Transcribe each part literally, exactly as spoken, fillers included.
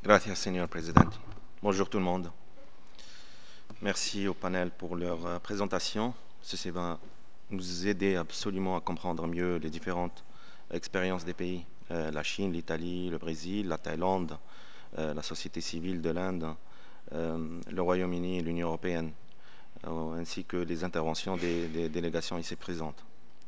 Gracias, señor presidente. Bonjour tout le monde. Merci au panel pour leur euh, présentation. Ceci va nous aider absolument à comprendre mieux les différentes expériences des pays, euh, la Chine, l'Italie, le Brésil, la Thaïlande, euh, la société civile de l'Inde, euh, le Royaume-Uni et l'Union européenne, euh, ainsi que les interventions des, des délégations ici présentes.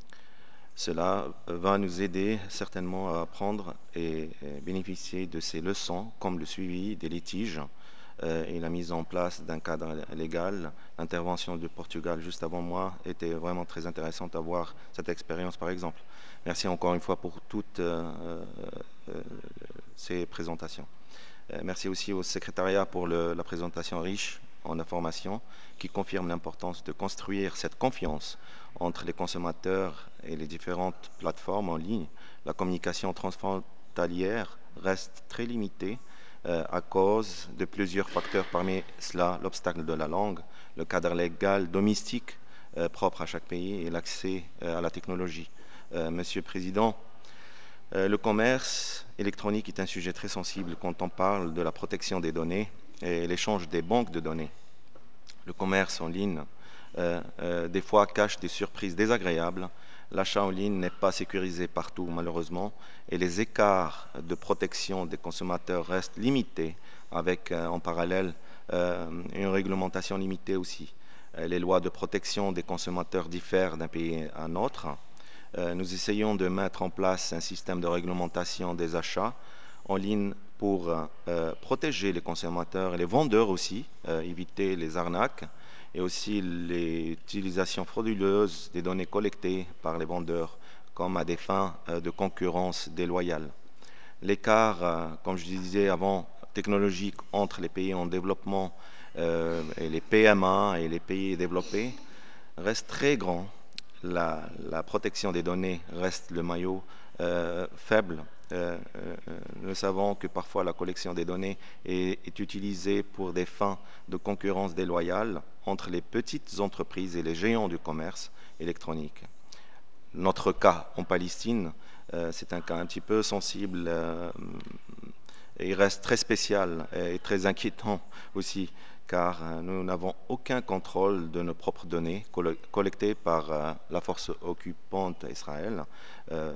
Cela va nous aider certainement à apprendre et, et bénéficier de ces leçons, comme le suivi des litiges euh, et la mise en place d'un cadre légal. L'intervention du Portugal juste avant moi était vraiment très intéressante à voir cette expérience, par exemple. Merci encore une fois pour toutes euh, euh, ces présentations. Euh, merci aussi au secrétariat pour le, la présentation riche en informations qui confirme l'importance de construire cette confiance entre les consommateurs et les différentes plateformes en ligne. La communication transfrontalière reste très limitée euh, à cause de plusieurs facteurs, parmi cela l'obstacle de la langue, le cadre légal domestique euh, propre à chaque pays et l'accès euh, à la technologie. Euh, Monsieur le Président, euh, le commerce électronique est un sujet très sensible quand on parle de la protection des données et l'échange des banques de données. Le commerce en ligne, euh, euh, des fois, cache des surprises désagréables. L'achat en ligne n'est pas sécurisé partout, malheureusement, et les écarts de protection des consommateurs restent limités, avec euh, en parallèle euh, une réglementation limitée aussi. Euh, les lois de protection des consommateurs diffèrent d'un pays à un autre. Euh, nous essayons de mettre en place un système de réglementation des achats en ligne pour euh, protéger les consommateurs et les vendeurs aussi, euh, éviter les arnaques et aussi l'utilisation frauduleuse des données collectées par les vendeurs comme à des fins euh, de concurrence déloyale. L'écart, euh, comme je disais avant, technologique entre les pays en développement euh, et les P M A et les pays développés reste très grand. La, la protection des données reste le maillot euh, faible. Euh, euh, nous savons que parfois la collection des données est, est utilisée pour des fins de concurrence déloyale entre les petites entreprises et les géants du commerce électronique. Notre cas en Palestine, euh, c'est un cas un petit peu sensible euh, et il reste très spécial et très inquiétant aussi, car euh, nous n'avons aucun contrôle de nos propres données collectées par euh, la force occupante Israël. Euh,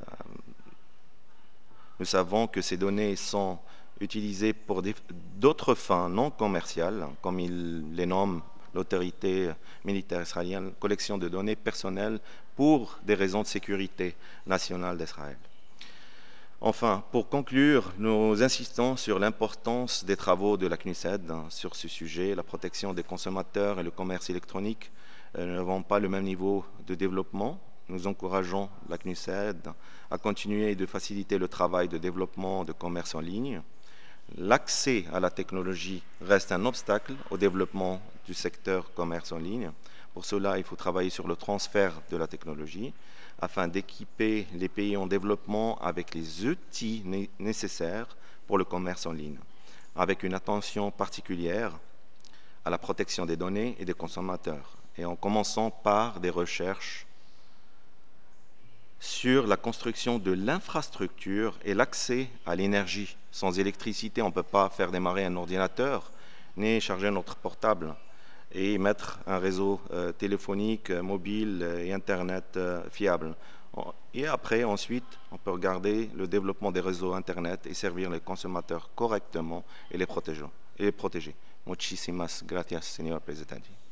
nous savons que ces données sont utilisées pour d'autres fins non commerciales, comme il les nomme l'autorité militaire israélienne, collection de données personnelles pour des raisons de sécurité nationale d'Israël. Enfin, pour conclure, nous insistons sur l'importance des travaux de la C N U S E D sur ce sujet. La protection des consommateurs et le commerce électronique euh, n'ont pas le même niveau de développement. Nous encourageons la C N U S E D à continuer de faciliter le travail de développement de commerce en ligne. L'accès à la technologie reste un obstacle au développement du secteur commerce en ligne. Pour cela, il faut travailler sur le transfert de la technologie afin d'équiper les pays en développement avec les outils né nécessaires pour le commerce en ligne, avec une attention particulière à la protection des données et des consommateurs, et en commençant par des recherches sur la construction de l'infrastructure et l'accès à l'énergie. Sans électricité, on ne peut pas faire démarrer un ordinateur, ni charger notre portable et mettre un réseau euh, téléphonique, euh, mobile euh, et Internet euh, fiable. Et après, ensuite, on peut regarder le développement des réseaux Internet et servir les consommateurs correctement et les protéger. Et les protéger. Muchísimas gracias, señor presidente.